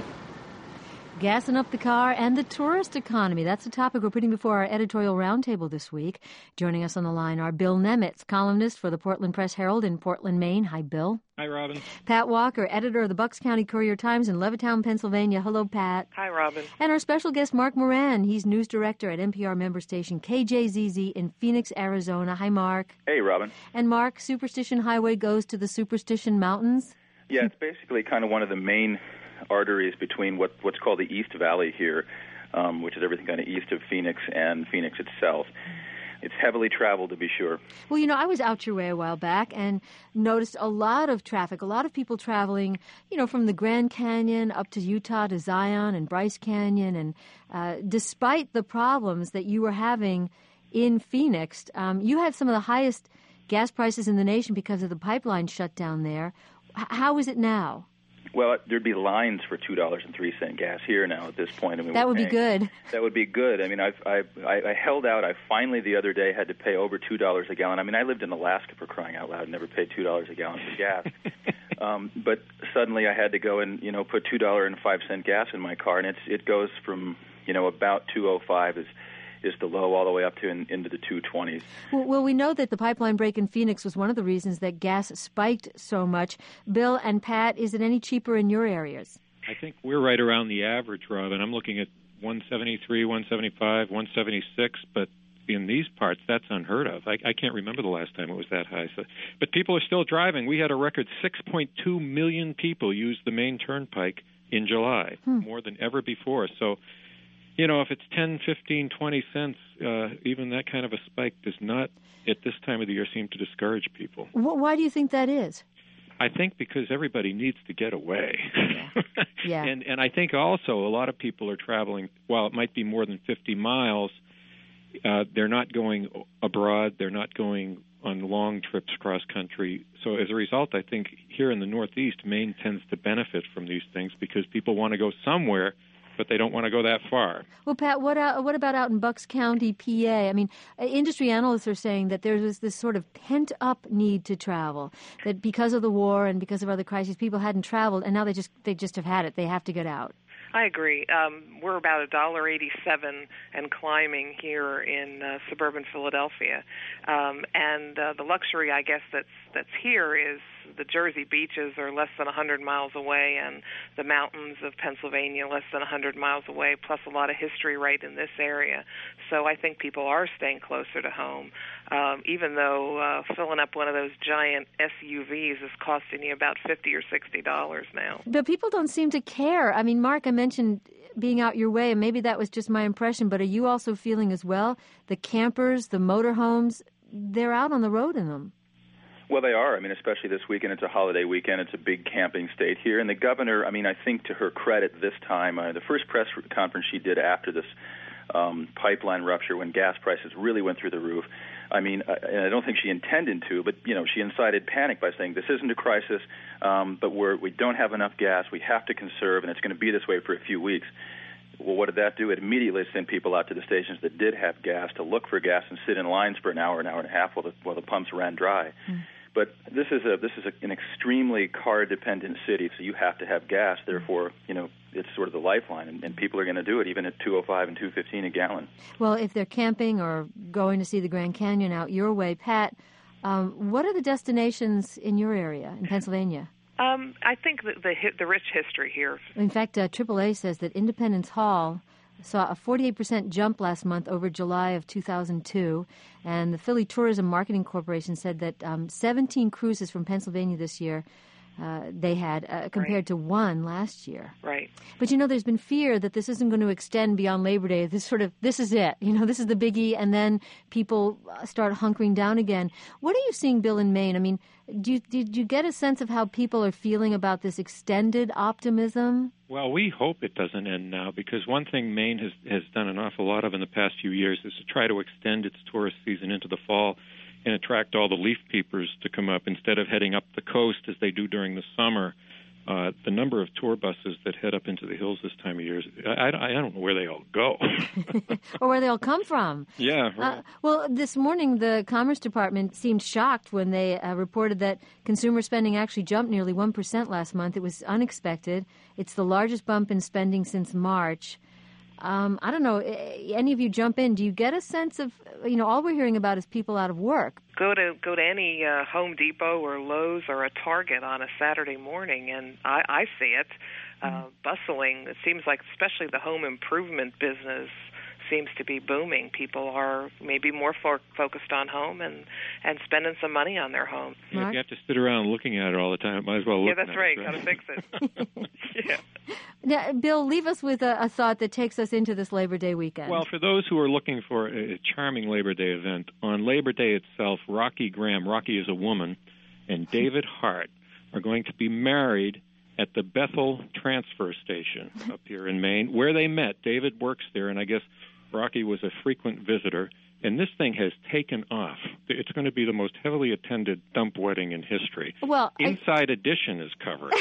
Gassing up the car and the tourist economy. That's the topic we're putting before our editorial roundtable this week. Joining us on the line are Bill Nemitz, columnist for the Portland Press-Herald in Portland, Maine. Hi, Bill. Hi, Robin. Pat Walker, editor of the Bucks County Courier-Times in Levittown, Pennsylvania. Hello, Pat. Hi, Robin. And our special guest, Mark Moran. He's news director at N P R member station K J Z Z in Phoenix, Arizona. Hi, Mark. Hey, Robin. And Mark, Superstition Highway goes to the Superstition Mountains? Yeah, it's basically kind of one of the main arteries between what what's called the East Valley here, um, which is everything kind of east of Phoenix and Phoenix itself. It's heavily traveled, to be sure. Well, you know, I was out your way a while back and noticed a lot of traffic, a lot of people traveling, you know, from the Grand Canyon up to Utah to Zion and Bryce Canyon. And uh, despite the problems that you were having in Phoenix, um, you had some of the highest gas prices in the nation because of the pipeline shutdown there. H- how is it now? Well, there'd be lines for two dollars and three cents gas here now at this point. I mean, that would be good. That would be good. I mean, I've, I've, I I held out. I finally the other day had to pay over two dollars a gallon. I mean, I lived in Alaska, for crying out loud, never paid two dollars a gallon for gas. um, but suddenly I had to go and, you know, put two dollars and five cents gas in my car, and it's it goes from, you know, about two oh five is is the low all the way up to in, into the two twenties. Well, well, we know that the pipeline break in Phoenix was one of the reasons that gas spiked so much. Bill and Pat, is it any cheaper in your areas? I think we're right around the average, Robin. I'm looking at one seventy-three, one seventy-five, one seventy-six, but in these parts, that's unheard of. I, I can't remember the last time it was that high. So, but people are still driving. We had a record six point two million people use the main turnpike in July, hmm. more than ever before. So, you know, if it's ten, fifteen, twenty cents, uh, even that kind of a spike does not, at this time of the year, seem to discourage people. Well, why do you think that is? I think because everybody needs to get away. Yeah. yeah. and and I think also a lot of people are traveling, while it might be more than fifty miles, uh, they're not going abroad, they're not going on long trips cross country. So as a result, I think here in the Northeast, Maine tends to benefit from these things because people want to go somewhere, but they don't want to go that far. Well, Pat, what uh, what about out in Bucks County, P A? I mean, industry analysts are saying that there's this sort of pent-up need to travel, that because of the war and because of other crises, people hadn't traveled, and now they just they just have had it. They have to get out. I agree. Um, we're about a dollar eighty-seven and climbing here in uh, suburban Philadelphia, um, and uh, the luxury, I guess, that's that's here is the Jersey beaches are less than one hundred miles away, and the mountains of Pennsylvania less than one hundred miles away, plus a lot of history right in this area. So I think people are staying closer to home, um, even though uh, filling up one of those giant S U Vs is costing you about fifty or sixty dollars now. But people don't seem to care. I mean, Mark, I mentioned being out your way, and maybe that was just my impression, but are you also feeling as well? The campers, the motorhomes, they're out on the road in them. Well, they are. I mean, especially this weekend. It's a holiday weekend. It's a big camping state here. And the governor, I mean, I think to her credit this time, uh, the first press conference she did after this um, pipeline rupture when gas prices really went through the roof, I mean, uh, and I don't think she intended to, but, you know, she incited panic by saying this isn't a crisis, um, but we're, we don't have enough gas. We have to conserve, and it's going to be this way for a few weeks. Well, what did that do? It immediately sent people out to the stations that did have gas to look for gas and sit in lines for an hour, an hour and a half while the, while the pumps ran dry. Mm. But this is a this is a, an extremely car-dependent city, so you have to have gas. Therefore, you know, it's sort of the lifeline, and, and people are going to do it even at two oh five and two fifteen a gallon. Well, if they're camping or going to see the Grand Canyon out your way, Pat, um, what are the destinations in your area in Pennsylvania? Um, I think the, the the rich history here. In fact, uh, triple A says that Independence Hall saw a forty-eight percent jump last month over July of two thousand two, and the Philly Tourism Marketing Corporation said that um, seventeen cruises from Pennsylvania this year uh, they had uh, compared right. to one last year. Right. But, you know, there's been fear that this isn't going to extend beyond Labor Day. This sort of, this is it. You know, this is the biggie, and then people start hunkering down again. What are you seeing, Bill, in Maine? I mean, do you, did you get a sense of how people are feeling about this extended optimism? Well, we hope it doesn't end now, because one thing Maine has, has done an awful lot of in the past few years is to try to extend its tourist season into the fall and attract all the leaf peepers to come up instead of heading up the coast as they do during the summer. Uh, the number of tour buses that head up into the hills this time of year, is, I, I, I don't know where they all go. Or where they all come from. Yeah. Right. Uh, well, this morning the Commerce Department seemed shocked when they uh, reported that consumer spending actually jumped nearly one percent last month. It was unexpected. It's the largest bump in spending since March. Um, I don't know, any of you jump in. Do you get a sense of, you know, all we're hearing about is people out of work? Go to go to any uh, Home Depot or Lowe's or a Target on a Saturday morning, and I, I see it uh, mm. bustling. It seems like especially the home improvement business seems to be booming. People are maybe more fo- focused on home and, and spending some money on their home. Yeah, if you have to sit around looking at it all the time, might as well look at it. Yeah, that's right. right. Got to fix it. Yeah. Now, Bill, leave us with a, a thought that takes us into this Labor Day weekend. Well, for those who are looking for a charming Labor Day event, on Labor Day itself, Rocky Graham, Rocky is a woman, and David Hart are going to be married at the Bethel Transfer Station up here in Maine, where they met. David works there, and I guess Rocky was a frequent visitor, and this thing has taken off. It's going to be the most heavily attended dump wedding in history. Well, Inside I... Edition is covering.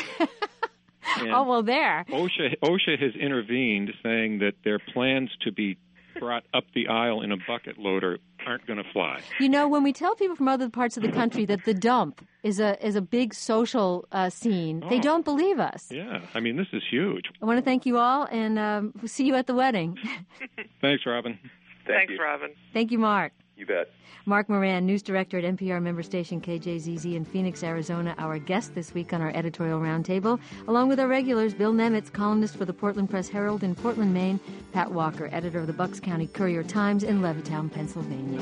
Oh, well, there. OSHA, OSHA has intervened, saying that their plans to be brought up the aisle in a bucket loader aren't going to fly. You know, when we tell people from other parts of the country that the dump is a is a big social uh, scene, oh. they don't believe us. Yeah, I mean, this is huge. I want to thank you all, and um, we'll see you at the wedding. Thanks, Robin. Thank Thanks, you. Robin. Thank you, Mark. You bet. Mark Moran, news director at N P R member station K J Z Z in Phoenix, Arizona, our guest this week on our editorial roundtable, along with our regulars, Bill Nemitz, columnist for the Portland Press Herald in Portland, Maine, Pat Walker, editor of the Bucks County Courier-Times in Levittown, Pennsylvania.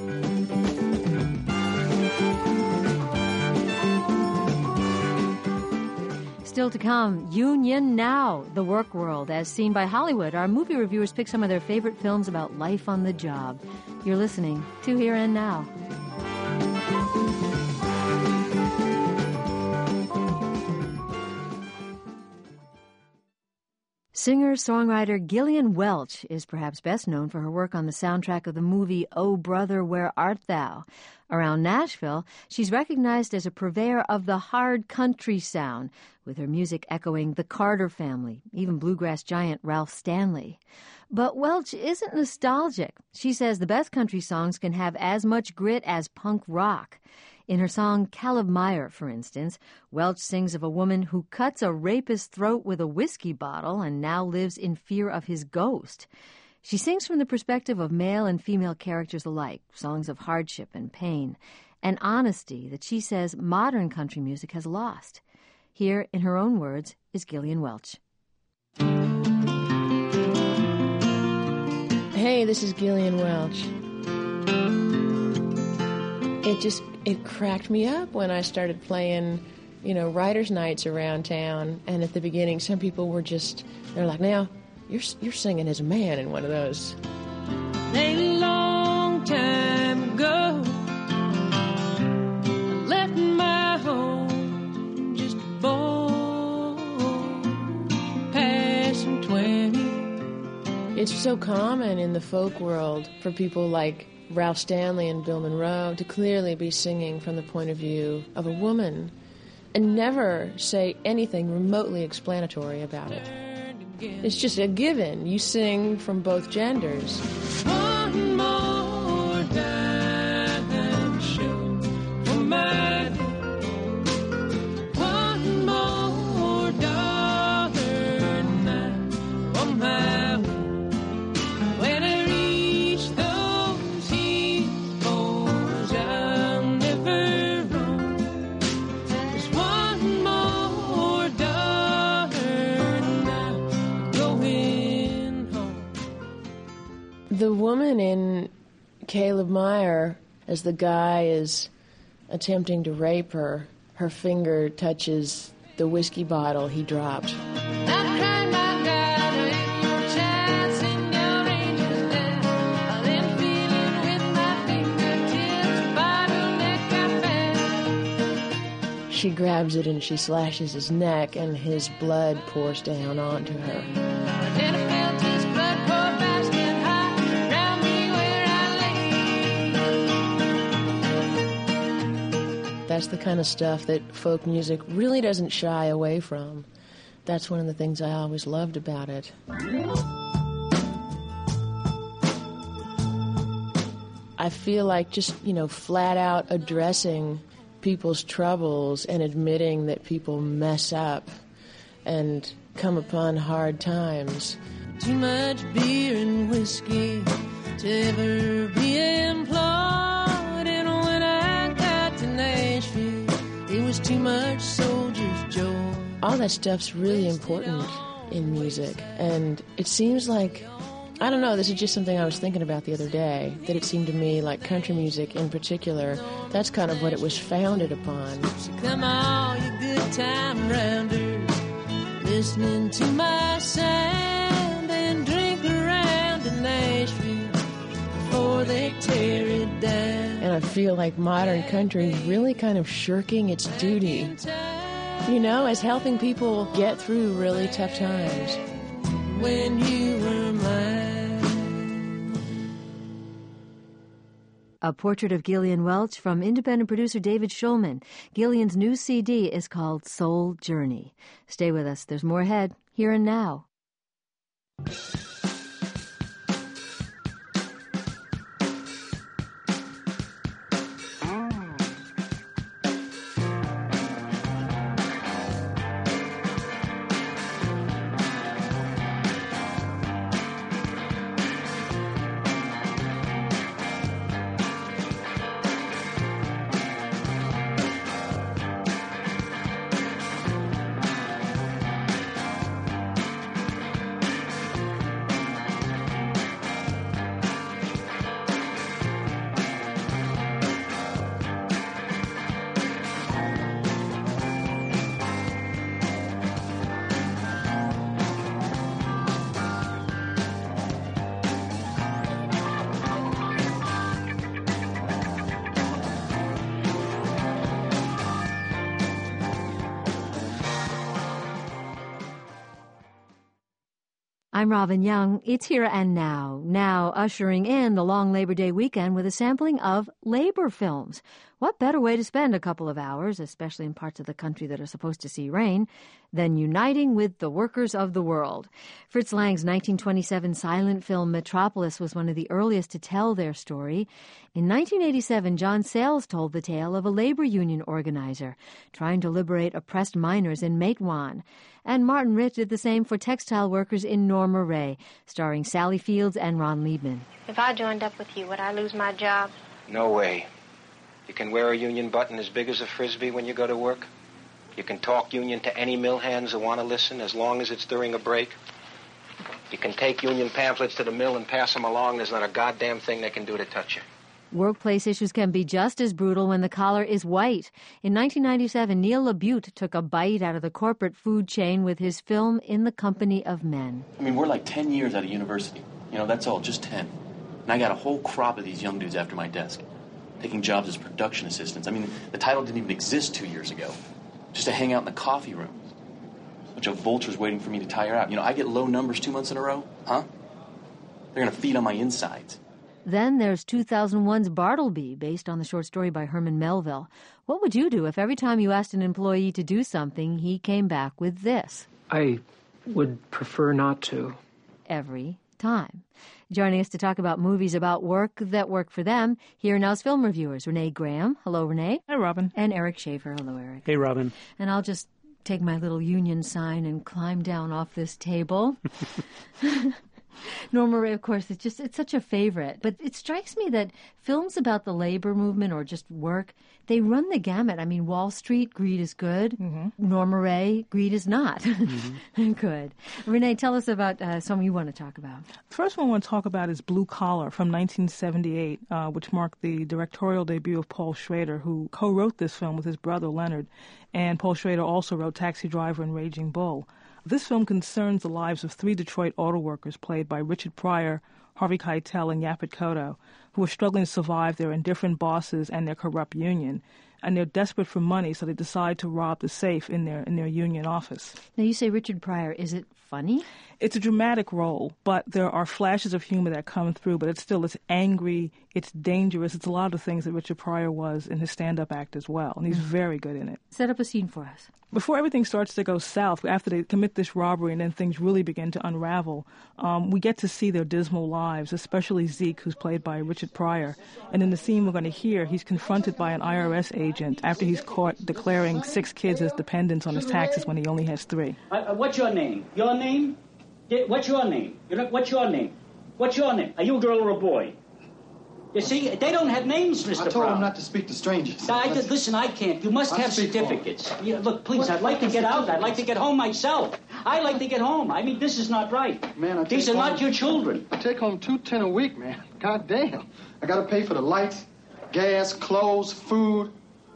Still to come, Union Now, the work world, as seen by Hollywood. Our movie reviewers pick some of their favorite films about life on the job. You're listening to Here and Now. Singer-songwriter Gillian Welch is perhaps best known for her work on the soundtrack of the movie Oh Brother, Where Art Thou? Around Nashville, she's recognized as a purveyor of the hard country sound, with her music echoing the Carter Family, even bluegrass giant Ralph Stanley. But Welch isn't nostalgic. She says the best country songs can have as much grit as punk rock. In her song Caleb Meyer, for instance, Welch sings of a woman who cuts a rapist's throat with a whiskey bottle and now lives in fear of his ghost. She sings from the perspective of male and female characters alike, songs of hardship and pain, and honesty that she says modern country music has lost. Here, in her own words, is Gillian Welch. Hey, this is Gillian Welch. It just, it cracked me up when I started playing, you know, writers' nights around town. And at the beginning, some people were just, they're like, now, you're you're singing as a man in one of those. A long time ago, I left my home just before passing twenty. It's so common in the folk world for people like Ralph Stanley and Bill Monroe to clearly be singing from the point of view of a woman and never say anything remotely explanatory about it. It's just a given. You sing from both genders. One more dime show for my The woman in Caleb Meyer, as the guy is attempting to rape her, her finger touches the whiskey bottle he dropped. She grabs it and she slashes his neck, and his blood pours down onto her. That's the kind of stuff that folk music really doesn't shy away from. That's one of the things I always loved about it. I feel like just, you know, flat out addressing people's troubles and admitting that people mess up and come upon hard times. Too much beer and whiskey to ever be employed, and when I got to Nashville, it was too much soldier's joy. All that stuff's really important in music, and it seems like, I don't know, this is just something I was thinking about the other day, that it seemed to me like country music in particular, that's kind of what it was founded upon. So come all you good time rounders, listening to my sound and drink around in Nashville before they tear it down. And I feel like modern country is really kind of shirking its duty, you know, as helping people get through really tough times. When you were mine. A portrait of Gillian Welch from independent producer David Schulman. Gillian's new C D is called Soul Journey. Stay with us. There's more ahead, here and now. I'm Robin Young. It's Here and Now. Now ushering in the long Labor Day weekend with a sampling of labor films. What better way to spend a couple of hours, especially in parts of the country that are supposed to see rain, than uniting with the workers of the world? Fritz Lang's nineteen twenty-seven silent film Metropolis was one of the earliest to tell their story. In nineteen eighty-seven, John Sayles told the tale of a labor union organizer trying to liberate oppressed miners in Matewan. And Martin Ritt did the same for textile workers in Norma Rae, starring Sally Fields and Ron Liebman. If I joined up with you, would I lose my job? No way. You can wear a union button as big as a Frisbee when you go to work. You can talk union to any mill hands who want to listen as long as it's during a break. You can take union pamphlets to the mill and pass them along. There's not a goddamn thing they can do to touch you. Workplace issues can be just as brutal when the collar is white. In nineteen ninety-seven, Neil LaBute took a bite out of the corporate food chain with his film In the Company of Men. I mean, we're like ten years out of university. You know, that's all, just ten. And I got a whole crop of these young dudes after my desk, taking jobs as production assistants. I mean, the title didn't even exist two years ago. Just to hang out in the coffee room. A bunch of vultures waiting for me to tire out. You know, I get low numbers two months in a row, huh? They're going to feed on my insides. Then there's two thousand one's Bartleby, based on the short story by Herman Melville. What would you do if every time you asked an employee to do something, he came back with this? I would prefer not to. Every time. Joining us to talk about movies about work that work for them, here now's film reviewers, Renee Graham. Hello, Renee. Hi, Robin. And Eric Schaefer. Hello, Eric. Hey, Robin. And I'll just take my little union sign and climb down off this table. Norma Ray, of course, it's just it's such a favorite. But it strikes me that films about the labor movement or just work, they run the gamut. I mean, Wall Street, greed is good. Mm-hmm. Norma Ray, greed is not mm-hmm. good. Renee, tell us about uh, something you want to talk about. The first one I want to talk about is Blue Collar from nineteen seventy-eight, uh, which marked the directorial debut of Paul Schrader, who co-wrote this film with his brother Leonard. And Paul Schrader also wrote Taxi Driver and Raging Bull. This film concerns the lives of three Detroit auto workers played by Richard Pryor, Harvey Keitel, and Yaphet Kotto, who are struggling to survive their indifferent bosses and their corrupt union. And they're desperate for money, so they decide to rob the safe in their in their union office. Now, you say Richard Pryor. Is it funny? It's a dramatic role, but there are flashes of humor that come through, but it's still, it's angry, it's dangerous. It's a lot of things that Richard Pryor was in his stand-up act as well, and he's mm. very good in it. Set up a scene for us. Before everything starts to go south, after they commit this robbery and then things really begin to unravel, um, we get to see their dismal lives, especially Zeke, who's played by Richard Pryor. And in the scene we're going to hear, he's confronted by an I R S agent after he's caught declaring six kids as dependents on his taxes when he only has three. Uh, what's your name? Your name? What's your name? What's your name? What's your name? Are you a girl or a boy? You see, they don't have names, Mister I told Brown. him not to speak to strangers. I, I, listen, I can't. You must I'll have certificates. Yeah, look, please, I'd like to get out. I'd like to get home myself. I'd like to get home. I mean, this is not right. Man, I These are home, not your children. I take home two ten a week, man. God damn. I got to pay for the lights, gas, clothes, food,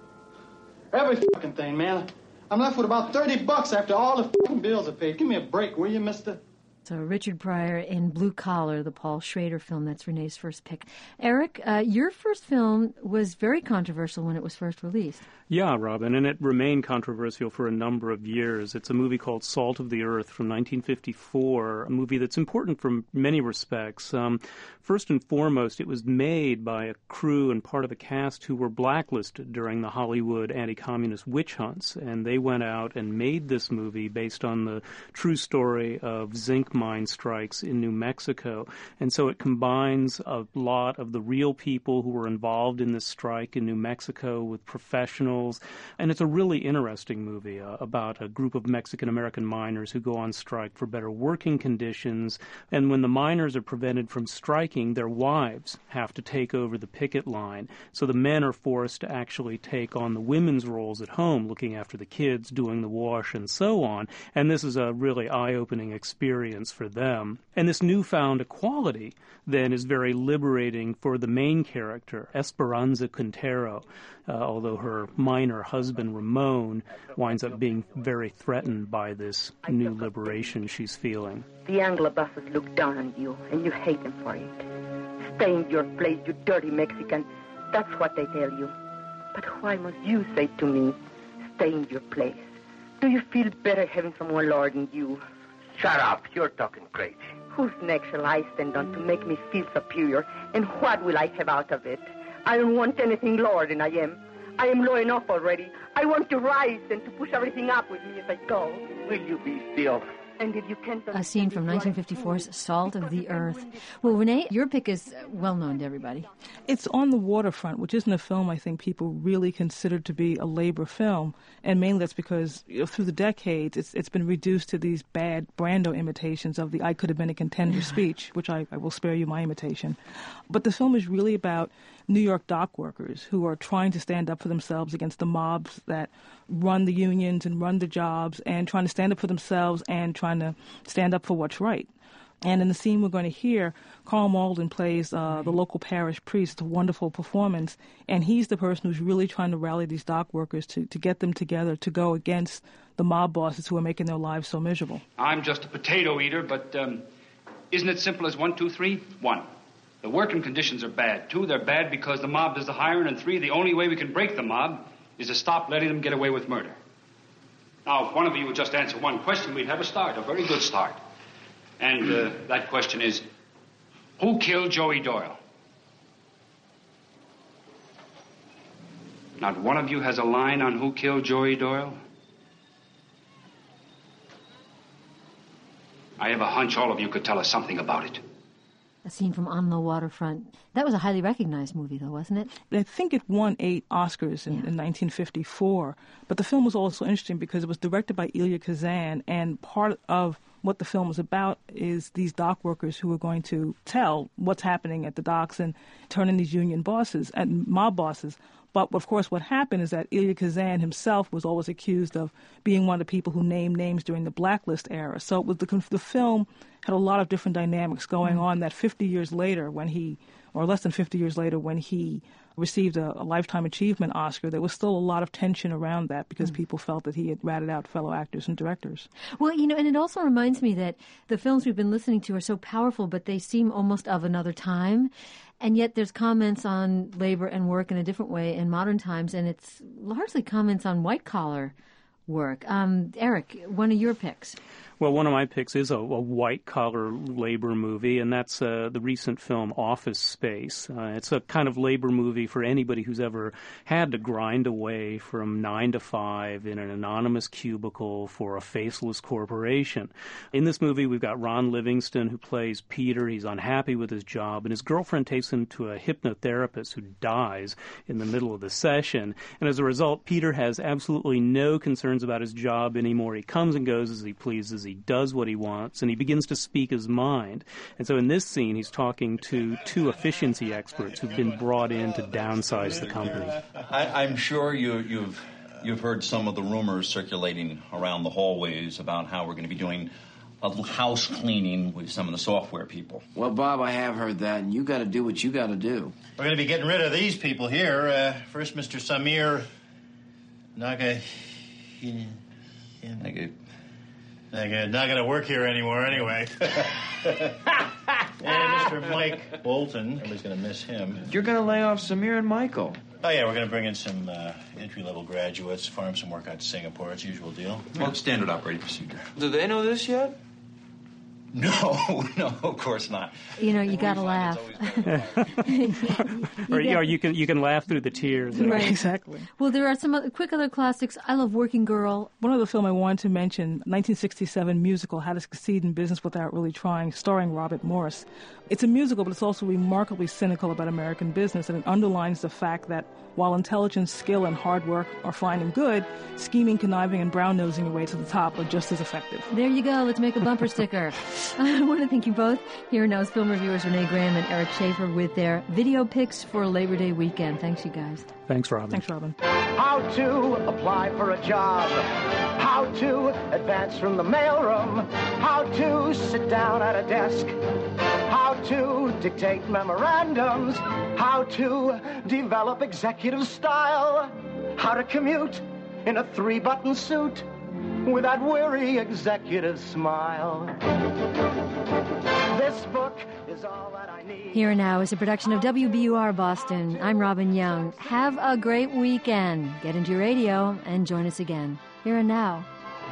every fucking thing, man. I'm left with about thirty bucks after all the fucking bills are paid. Give me a break, will you, mister? So Richard Pryor in Blue Collar, the Paul Schrader film. That's Renee's first pick. Eric, uh, your first film was very controversial when it was first released. Yeah, Robin, and it remained controversial for a number of years. It's a movie called Salt of the Earth from nineteen fifty-four, a movie that's important from many respects. Um, first and foremost, it was made by a crew and part of a cast who were blacklisted during the Hollywood anti-communist witch hunts, and they went out and made this movie based on the true story of zinc mine strikes in New Mexico. And so it combines a lot of the real people who were involved in this strike in New Mexico with professionals. And it's a really interesting movie uh, about a group of Mexican-American miners who go on strike for better working conditions. And when the miners are prevented from striking, their wives have to take over the picket line. So the men are forced to actually take on the women's roles at home, looking after the kids, doing the wash, and so on. And this is a really eye-opening experience for them. And this newfound equality then is very liberating for the main character, Esperanza Quintero, uh, although her minor husband, Ramon, winds up being very threatened by this new liberation she's feeling. The Anglo bosses look down on you, and you hate them for it. Stay in your place, you dirty Mexican. That's what they tell you. But why must you say to me, stay in your place? Do you feel better having someone lording you? Shut up, you're talking crazy. Whose neck shall I stand on to make me feel superior, and what will I have out of it? I don't want anything lower than I am. I am low enough already. I want to rise and to push everything up with me as I go. Will you be still? And if you can't... A scene from nineteen fifty-four's Salt of the Earth. Well, Renee, your pick is well known to everybody. It's On the Waterfront, which isn't a film I think people really consider to be a labor film. And mainly that's because, you know, through the decades, it's it's been reduced to these bad Brando imitations of the I could have been a contender speech, which I, I will spare you my imitation. But the film is really about New York dock workers who are trying to stand up for themselves against the mobs that run the unions and run the jobs, and trying to stand up for themselves and trying to stand up for what's right. And in the scene we're going to hear, Karl Malden plays uh, the local parish priest. It's a wonderful performance. And he's the person who's really trying to rally these dock workers to, to get them together to go against the mob bosses who are making their lives so miserable. I'm just a potato eater, but um, isn't it simple as one, two, three? One, the working conditions are bad. Two, they're bad because the mob does the hiring. And three, the only way we can break the mob is to stop letting them get away with murder. Now, if one of you would just answer one question, we'd have a start, a very good start. And uh, that question is, who killed Joey Doyle? Not one of you has a line on who killed Joey Doyle? I have a hunch all of you could tell us something about it. A scene from On the Waterfront. That was a highly recognized movie, though, wasn't it? I think it won eight Oscars in, yeah. in nineteen fifty-four. But the film was also interesting because it was directed by Elia Kazan, and part of what the film is about is these dock workers who are going to tell what's happening at the docks and turn in these union bosses and mob bosses. But, of course, what happened is that Elia Kazan himself was always accused of being one of the people who named names during the Blacklist era. So it was the, the film had a lot of different dynamics going on that fifty years later when he, or less than fifty years later when he received a, a Lifetime Achievement Oscar, there was still a lot of tension around that because mm. people felt that he had ratted out fellow actors and directors. Well, you know, and it also reminds me that the films we've been listening to are so powerful, but they seem almost of another time. And yet there's comments on labor and work in a different way in modern times, and it's largely comments on white-collar work. Um, Eric, one of your picks. Well, one of my picks is a, a white-collar labor movie, and that's uh, the recent film Office Space. Uh, it's a kind of labor movie for anybody who's ever had to grind away from nine to five in an anonymous cubicle for a faceless corporation. In this movie, we've got Ron Livingston, who plays Peter. He's unhappy with his job, and his girlfriend takes him to a hypnotherapist who dies in the middle of the session. And as a result, Peter has absolutely no concerns about his job anymore. He comes and goes as he pleases. He does what he wants, and he begins to speak his mind. And so in this scene, he's talking to two efficiency experts who've been brought in to downsize the company. I, I'm sure you, you've you've heard some of the rumors circulating around the hallways about how we're going to be doing a house cleaning with some of the software people. Well, Bob, I have heard that, and you got to do what you got to do. We're going to be getting rid of these people here. Uh, first, Mister Samir Naga... Naga... Naga... Not going to work here anymore anyway. And Mister Mike Bolton. Everybody's going to miss him. You're going to lay off Samir and Michael. Oh, yeah, we're going to bring in some uh, entry-level graduates, farm some work out to Singapore. It's the usual deal. Well, standard operating procedure. Do they know this yet? No, no, of course not. You know, you got to laugh. or, or you can you can laugh through the tears. Right. Exactly. Well, there are some other, quick other classics. I love Working Girl. One other film I wanted to mention, nineteen sixty-seven musical, How to Succeed in Business Without Really Trying, starring Robert Morris. It's a musical, but it's also remarkably cynical about American business, and it underlines the fact that while intelligence, skill, and hard work are fine and good, scheming, conniving, and brown-nosing your way to the top are just as effective. There you go. Let's make a bumper sticker. I want to thank you both. Here now is film reviewers Renee Graham and Eric Schaefer with their video picks for Labor Day weekend. Thanks, you guys. Thanks, Robin. Thanks, Robin. How to apply for a job. How to advance from the mailroom. How to sit down at a desk. How to dictate memorandums. How to develop executive style. How to commute in a three-button suit with that weary executive smile. This book is all that I need. Here and Now is a production of W B U R Boston. I'm Robin Young. Have a great weekend. Get into your radio and join us again. Here and Now.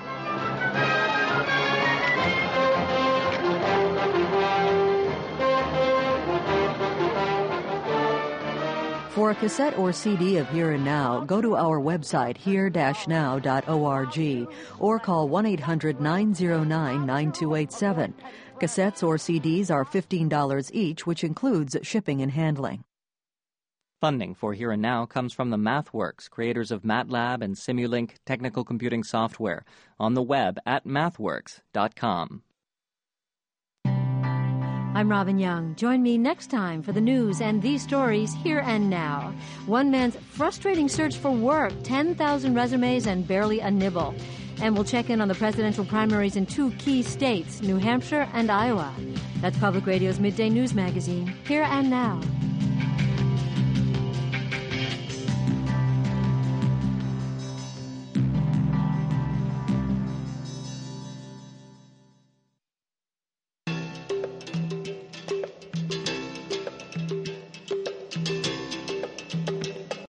For a cassette or C D of Here and Now, go to our website here dash now dot org or call one eight hundred nine oh nine nine two eight seven. Cassettes or C Ds are fifteen dollars each, which includes shipping and handling. Funding for Here and Now comes from the MathWorks, creators of MATLAB and Simulink technical computing software, on the web at mathworks dot com. I'm Robin Young. Join me next time for the news and these stories here and now. One man's frustrating search for work, ten thousand resumes and barely a nibble. And we'll check in on the presidential primaries in two key states, New Hampshire and Iowa. That's Public Radio's Midday News Magazine, Here and Now.